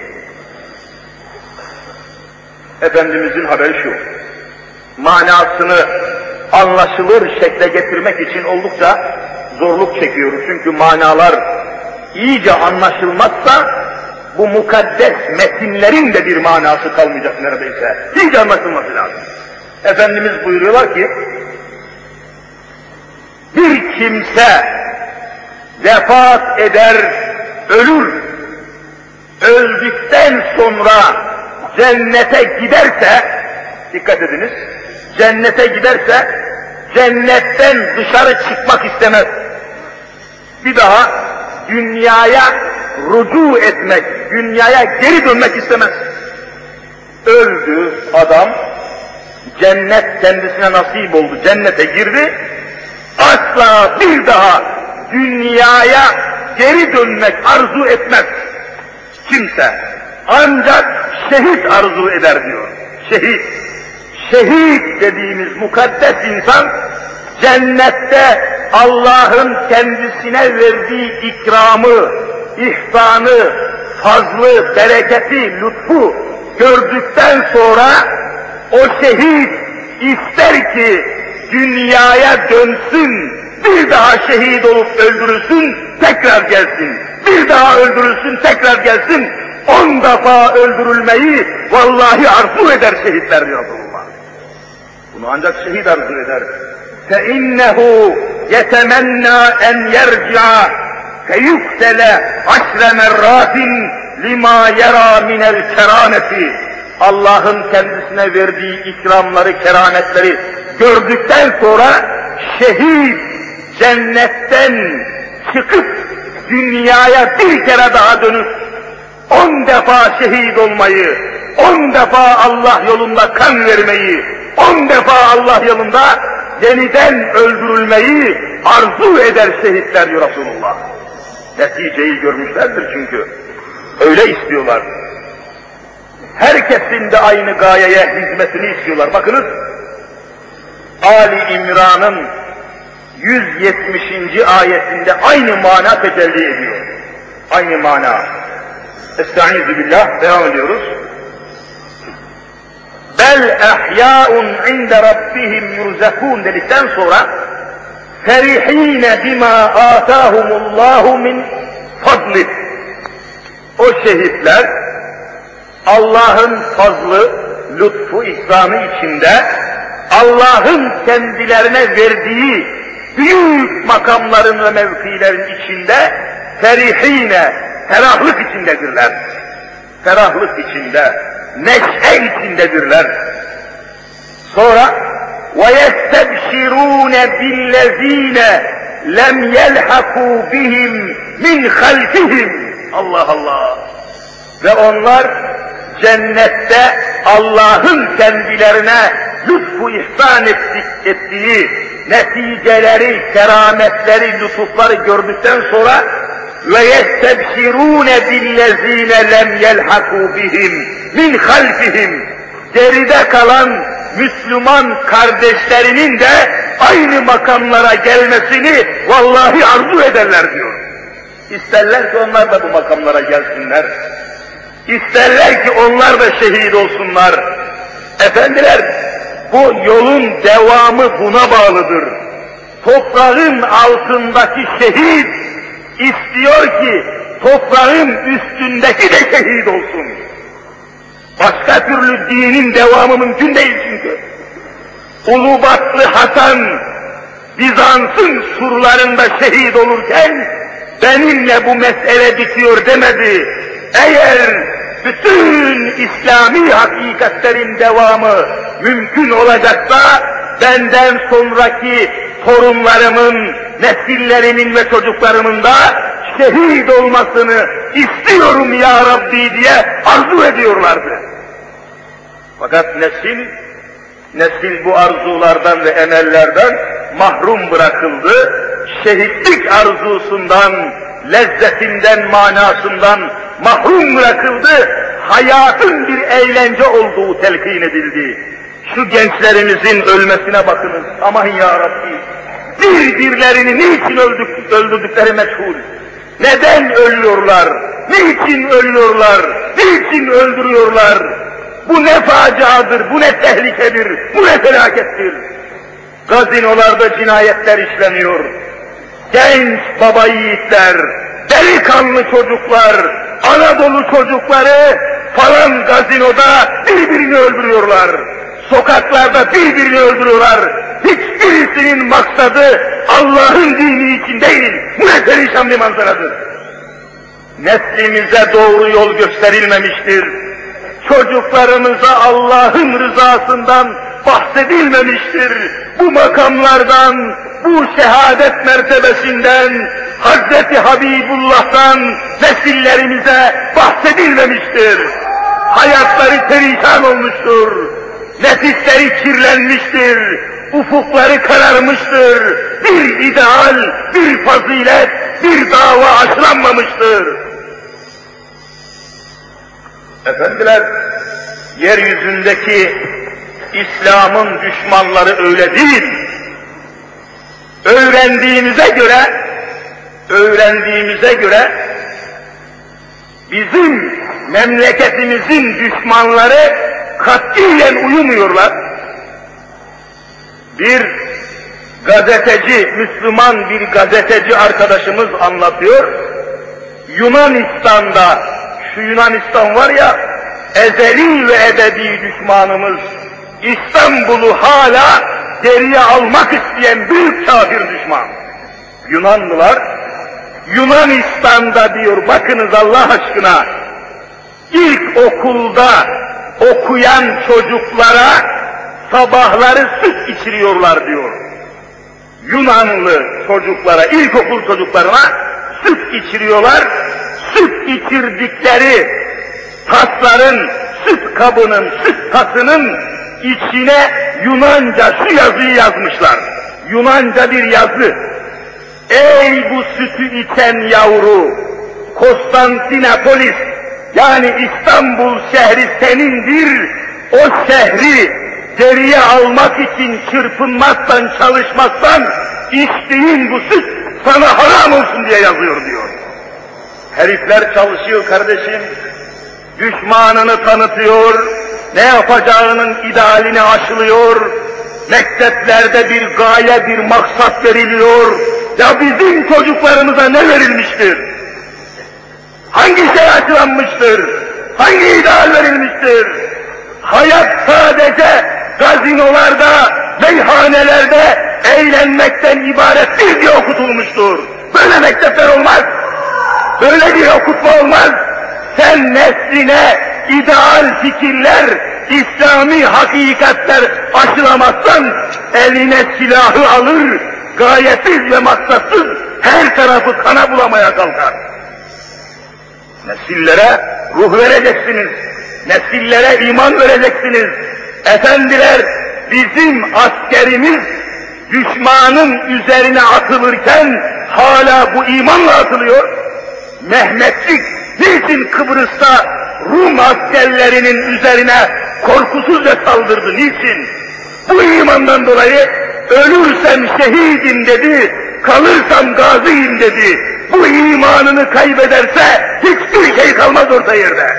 Efendimizin haberi şu, manasını anlaşılır şekle getirmek için oldukça zorluk çekiyoruz. Çünkü manalar iyice anlaşılmazsa bu mukaddes metinlerin de bir manası kalmayacak neredeyse. İyice anlaşılması lazım. Efendimiz buyuruyorlar ki, bir kimse vefat eder, ölür, öldükten sonra cennete giderse, dikkat ediniz, cennete giderse, cennetten dışarı çıkmak istemez. Bir daha dünyaya rucu etmek, dünyaya geri dönmek istemez. Öldü adam, cennet kendisine nasip oldu, cennete girdi, asla bir daha dünyaya geri dönmek arzu etmez kimse. Ancak şehit arzu eder diyor. Şehit. Şehit dediğimiz mukaddes insan, cennette Allah'ın kendisine verdiği ikramı, ihsanı, fazlı, bereketi, lütfu gördükten sonra o şehit ister ki dünyaya dönsün, bir daha şehit olup öldürülsün, tekrar gelsin. Bir daha öldürülsün, tekrar gelsin. On defa öldürülmeyi vallahi arzu eder şehitler diyor Resulullah. Bunu ancak şehit arzu eder. فَاِنَّهُ يَتَمَنَّا اَنْ يَرْجِعَ فَيُكْسَلَ عَشْرَ مَرَّاتٍ لِمَا يَرَى مِنَ الْكَرَامَةِ. Allah'ın kendisine verdiği ikramları, kerametleri gördükten sonra şehit cennetten çıkıp dünyaya bir kere daha dönüp on defa şehit olmayı, on defa Allah yolunda kan vermeyi, on defa Allah yolunda yeniden öldürülmeyi arzu eder şehitler diyor Resulullah. Neticeyi görmüşlerdir çünkü. Öyle istiyorlar. Herkesin de aynı gayeye hizmetini istiyorlar. Bakınız, Ali İmran'ın yüz yetmişinci ayetinde aynı mana tecelli ediyor. Aynı mana. Estaizu billah, devam ediyoruz. Bel ehyâun inde rabbihim yurzakûn dedikten sonra ferihîne bimâ âtâhumullâhu min fadlih. O şehitler Allah'ın fazlı, lütfu, ihsanı içinde Allah'ın kendilerine verdiği büyük makamların ve mevkilerin içinde ferihîne, ferahlık içindedirler. Ferahlık içinde, neşe içindedirler. Sonra وَيَسْتَبْشِرُونَ بِالَّذ۪ينَ لَمْ يَلْحَقُوا بِهِمْ مِنْ خَلْفِهِمْ. Allah Allah! Ve onlar cennette Allah'ın kendilerine lütfu ihsan ettiği neticeleri, kerametleri, lütufları gördükten sonra ve yestebşirûne billezîne lem yelhakû bihim min halfihim, geride kalan Müslüman kardeşlerinin de aynı makamlara gelmesini vallahi arzu ederler diyor. İsterler ki onlar da bu makamlara gelsinler. İsterler ki onlar da şehit olsunlar. Efendiler, bu yolun devamı buna bağlıdır. Toprağın altındaki şehit istiyor ki toprağın üstündeki de şehit olsun. Başka türlü dinin devamı mümkün değil çünkü. Ulubatlı Hasan Bizans'ın surlarında şehit olurken benimle bu mesele bitiyor demedi. Eğer bütün İslami hakikatlerin devamı mümkün olacaksa benden sonraki torunlarımın, nesillerimin ve çocuklarımın da şehit olmasını istiyorum ya Rabbi diye arzu ediyorlardı. Fakat nesil, nesil bu arzulardan ve emellerden mahrum bırakıldı. Şehitlik arzusundan, lezzetinden, manasından mahrum bırakıldı. Hayatın bir eğlence olduğu telkin edildi. Şu gençlerimizin ölmesine bakınız, aman ya Rabbi. Birbirlerini niçin öldük, öldürdükleri meçhul. Neden ölüyorlar? Niçin ölüyorlar? Niçin öldürüyorlar? Bu ne faciadır, bu ne tehlikedir, bu ne felakettir. Gazinolarda cinayetler işleniyor. Genç baba yiğitler, delikanlı çocuklar, Anadolu çocukları falan gazinoda birbirini öldürüyorlar. Sokaklarda birbirini öldürüyorlar. Hiçbirisinin maksadı Allah'ın dini için değil. Bu ne perişan bir manzaradır. Neslimize doğru yol gösterilmemiştir. Çocuklarımıza Allah'ın rızasından bahsedilmemiştir. Bu makamlardan, bu şehadet mertebesinden, Hazreti Habibullah'tan nesillerimize bahsedilmemiştir. Hayatları perişan olmuştur. Nefisleri kirlenmiştir. Ufukları kararmıştır. Bir ideal, bir fazilet, bir dava aşılanmamıştır. Efendiler, yeryüzündeki İslam'ın düşmanları öyle değil. Öğrendiğimize göre, öğrendiğimize göre bizim memleketimizin düşmanları katiyen uyumuyorlar. Bir gazeteci, Müslüman bir gazeteci arkadaşımız anlatıyor. Yunanistan'da, şu Yunanistan var ya, ezeli ve ebedi düşmanımız, İstanbul'u hala geriye almak isteyen büyük kafir düşman. Yunanlılar, Yunanistan'da diyor, bakınız Allah aşkına, ilk okulda okuyan çocuklara sabahları süt içiriyorlar diyor. Yunanlı çocuklara, ilkokul çocuklarına süt içiriyorlar. Süt içirdikleri tasların, süt kabının, süt tasının içine Yunanca şu yazıyı yazmışlar. Yunanca bir yazı. Ey bu sütü içen yavru, Konstantinopolis, yani İstanbul şehri senindir, o şehri geriye almak için çırpınmazsan, çalışmazsan, içtiğin bu süt sana haram olsun diye yazıyor diyor. Herifler çalışıyor kardeşim, düşmanını tanıtıyor, ne yapacağının idealini aşılıyor, mekteplerde bir gaye, bir maksat veriliyor. Ya bizim çocuklarımıza ne verilmiştir? Hangi şey açılanmıştır? Hangi ideal verilmiştir? Hayat sadece gazinolarda, meyhanelerde eğlenmekten ibarettir diye okutulmuştur. Böyle mektepler olmaz. Böyle bir okutma olmaz. Sen nesline ideal fikirler, İslami hakikatler aşılamazsan eline silahı alır, gayetsiz ve maksatsız her tarafı kana bulamaya kalkar. Nesillere ruh vereceksiniz, nesillere iman vereceksiniz. Efendiler, bizim askerimiz düşmanın üzerine atılırken hala bu imanla atılıyor. Mehmetçik niçin Kıbrıs'ta Rum askerlerinin üzerine korkusuzca saldırdı, niçin? Bu imandan dolayı ölürsem şehidim dedi, kalırsam gaziyim dedi. Bu imanını kaybederse hiçbir şey kalmaz orta yerde.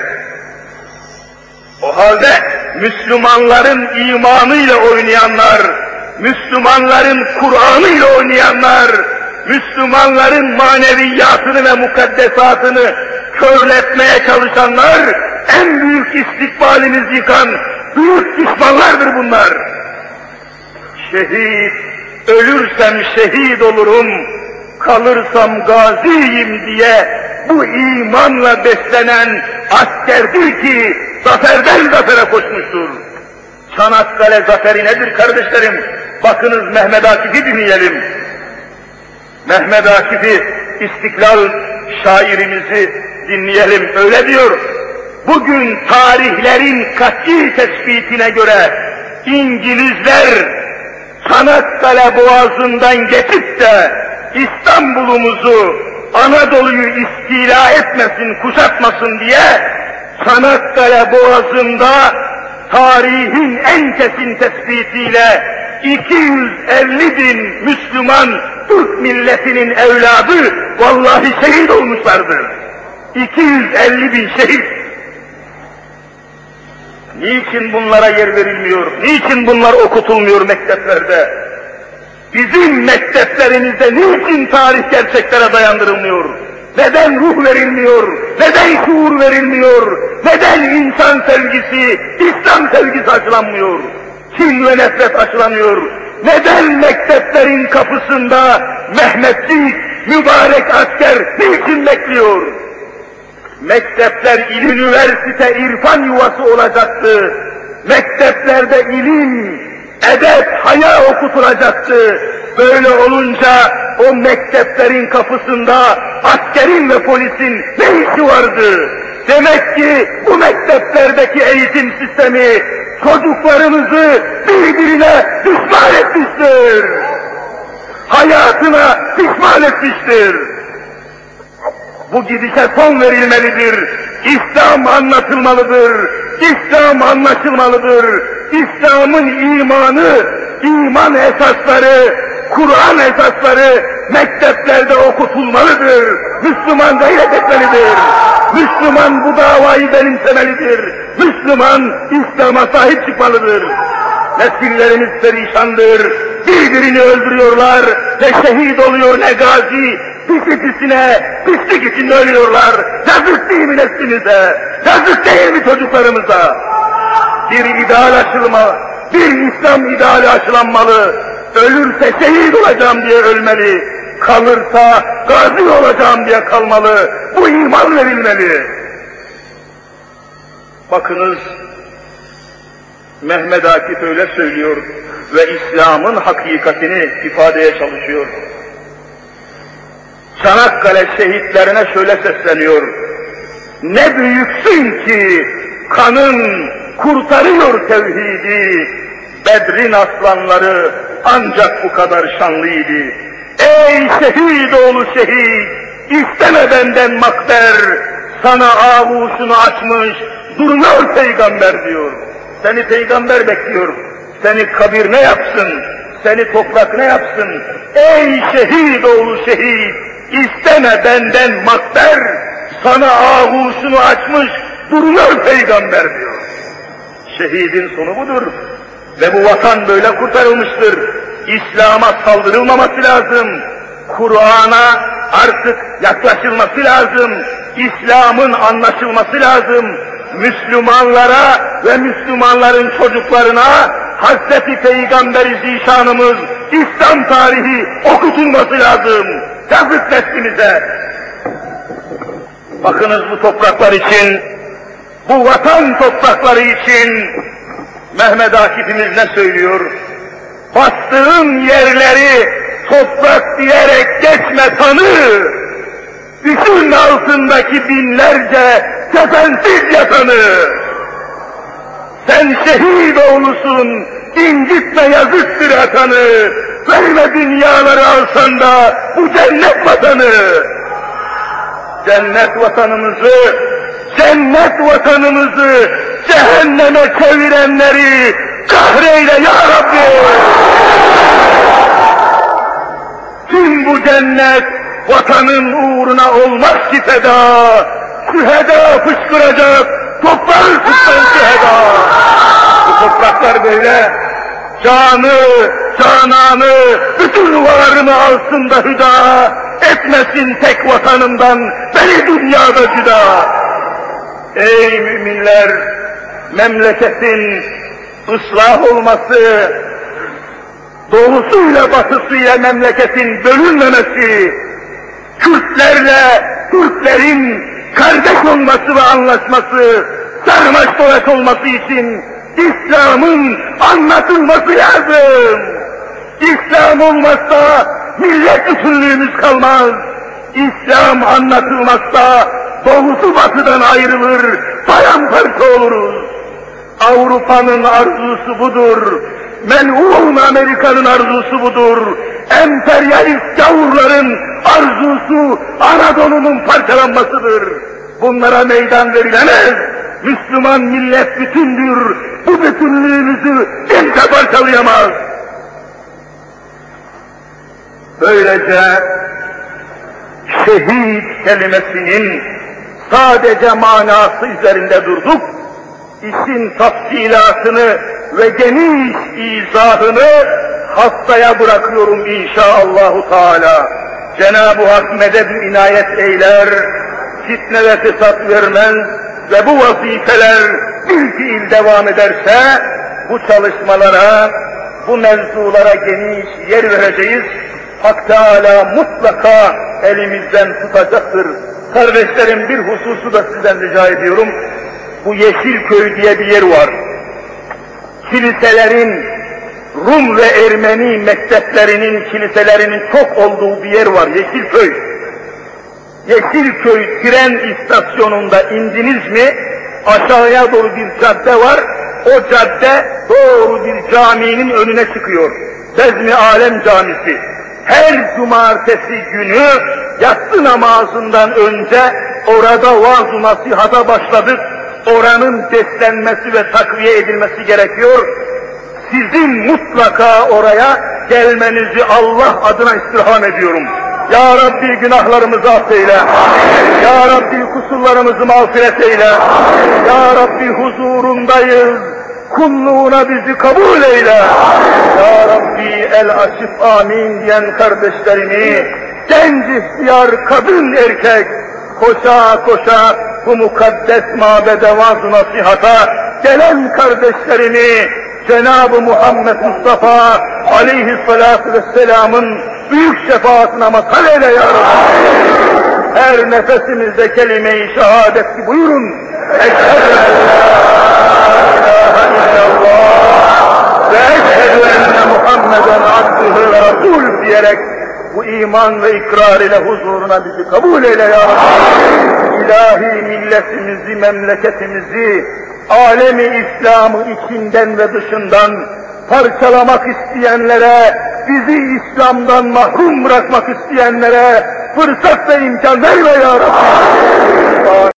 O halde Müslümanların imanıyla oynayanlar, Müslümanların Kur'an'ıyla oynayanlar, Müslümanların maneviyatını ve mukaddesatını körletmeye çalışanlar, en büyük istikbalimizi yıkan büyük düşmanlardır bunlar. Şehit, ölürsem şehit olurum, kalırsam gaziyim diye bu imanla beslenen askerdir ki zaferden zafere koşmuştur. Çanakkale zaferi nedir kardeşlerim? Bakınız Mehmet Akif'i dinleyelim. Mehmet Akif'i, İstiklal şairimizi dinleyelim. Öyle diyor, bugün tarihlerin kat'i tespitine göre İngilizler Çanakkale Boğazı'ndan geçip de İstanbul'umuzu, Anadolu'yu istila etmesin, kuşatmasın diye Çanakkale Boğazı'nda tarihin en kesin tespitiyle iki yüz elli bin Müslüman Türk milletinin evladı vallahi şehit olmuşlardır. iki yüz elli bin şehit. Niçin bunlara yer verilmiyor? Niçin bunlar okutulmuyor mekteplerde? Bizim mekteplerimizde niçin tarih gerçeklere dayandırılmıyor? Neden ruh verilmiyor? Neden şuur verilmiyor? Neden insan sevgisi, İslam sevgisi aşılanmıyor? Kin ve nefret aşılanıyor? Neden mekteplerin kapısında Mehmetçik, mübarek asker niçin bekliyor? Mektepler il, üniversite, irfan yuvası olacaktı. Mekteplerde ilim, edep, haya okutulacaktı. Böyle olunca o mekteplerin kapısında askerin ve polisin ne işi vardı? Demek ki bu mekteplerdeki eğitim sistemi çocuklarımızı birbirine düşman etmiştir. Hayatına düşman etmiştir. Bu gidişe son verilmelidir. İslam anlatılmalıdır. İslam anlaşılmalıdır. İslam'ın imanı, iman esasları, Kur'an esasları mekteplerde okutulmalıdır. Müslüman gayret etmelidir. Müslüman bu davayı benimsemelidir. Müslüman İslam'a sahip çıkmalıdır. Nesillerimiz perişandır. Birbirini öldürüyorlar. Ne şehit oluyor ne gazi. Pisi pisine, pislik içinde ölüyorlar. Yazık değil mi neslimize? Yazık değil mi çocuklarımıza? Bir ideal aşılma, bir İslam ideali aşılanmalı. Ölürse şehit olacağım diye ölmeli. Kalırsa gazi olacağım diye kalmalı. Bu iman verilmeli. Bakınız, Mehmet Akif öyle söylüyor ve İslam'ın hakikatini ifadeye çalışıyor. Çanakkale şehitlerine şöyle sesleniyor. Ne büyüksün ki kanın kurtarıyor tevhidi. Bedrin aslanları ancak bu kadar şanlıydı. Ey şehit oğlu şehit, isteme benden makber. Sana ağuşunu açmış duruyor peygamber diyor. Seni peygamber bekliyor. Seni kabir ne yapsın? Seni toprak ne yapsın? Ey şehit oğlu şehit, isteme benden makber. Sana ağuşunu açmış duruyor peygamber diyor. Şehidin sonu budur. Ve bu vatan böyle kurtarılmıştır. İslam'a saldırılmaması lazım. Kur'an'a artık yaklaşılması lazım. İslam'ın anlaşılması lazım. Müslümanlara ve Müslümanların çocuklarına Hazreti Peygamber-i Zişanımız İslam tarihi okutulması lazım. Yazık neslimize. Bakınız bu topraklar için, bu vatan toprakları için Mehmet Akif'imiz ne söylüyor? Bastığın yerleri toprak diyerek geçme tanı. Düşün altındaki binlerce kefensiz yatanı. Sen şehit oğlusun, incitme yazıktır atanı. Verme dünyaları alsan da bu cennet vatanı. Cennet vatanımızı, cennet vatanımızı cehenneme çevirenleri kahreyle ya Rabbi. Tüm bu cennet vatanın uğruna olmaz ki feda. Şüheda fışkıracak, toprağı tutsan şüheda. Bu topraklar böyle canı, cananı, bütün varını alsın da hüda. Etmesin tek vatanımdan beni dünyada cüda. Ey müminler, memleketin ıslah olması, doğusuyla batısıyla memleketin bölünmemesi, Kürtlerle Türklerin kardeş olması ve anlaşması, sarmaş dolaş olması için İslam'ın anlatılması lazım. İslam olmazsa millet bütünlüğümüz kalmaz. İslam anlatılmazsa doğusu batıdan ayrılır, paramparça oluruz. Avrupa'nın arzusu budur. Mel'un Amerika'nın arzusu budur. Emperyalist gavurların arzusu Anadolu'nun parçalanmasıdır. Bunlara meydan verilemez. Müslüman millet bütündür. Bu bütünlüğümüzü kimse parçalayamaz. Böylece şehit kelimesinin sadece manası üzerinde durduk. İşin tafsilatını ve geniş izahını hastaya bırakıyorum inşaallahu teala. Cenab-ı Hak meded-i inayet eyler, fitne ve fesat vermez ve bu vazifeler bir fiil devam ederse bu çalışmalara, bu mevzulara geniş yer vereceğiz. Hak Teala mutlaka elimizden tutacaktır. Kardeşlerim, bir hususu da sizden rica ediyorum. Bu Yeşilköy diye bir yer var. Kiliselerin, Rum ve Ermeni mekteplerinin, kiliselerinin çok olduğu bir yer var, Yeşilköy. Yeşilköy tren istasyonunda indiniz mi, aşağıya doğru bir cadde var, o cadde doğru bir caminin önüne çıkıyor. Bezmi Alem Camisi. Her cumartesi günü yatsı namazından önce orada vaaz-ı nasihata başladık. Oranın beslenmesi ve takviye edilmesi gerekiyor. Sizin mutlaka oraya gelmenizi Allah adına istirham ediyorum. Ya Rabbi günahlarımızı affeyle. Ya Rabbi kusurlarımızı mağfiret eyle. Ya Rabbi huzurundayız. Kulluğuna bizi kabul eyle. Ya Rabbi el açıp amin diyen kardeşlerimi, genç ihtiyar kadın erkek, koşa koşa bu mukaddes mabede vaaz-ı nasihata gelen kardeşlerimi Cenab-ı Muhammed Mustafa aleyhissalatu vesselamın büyük şefaatine mazhar eyle ya Rabbi. Her nefesimizde kelime-i şehadet buyurun. Eşhedü en la ilahe illallah ve eşhedü enne Muhammeden abdühü ve rasul diyerek bu iman ve ikrar ile huzuruna bizi kabul eyle ya Rabbi. İlahi milletimizi, memleketimizi, alemi İslam'ı içinden ve dışından parçalamak isteyenlere, bizi İslam'dan mahrum bırakmak isteyenlere fırsat ve imkan verme ya Rabbi.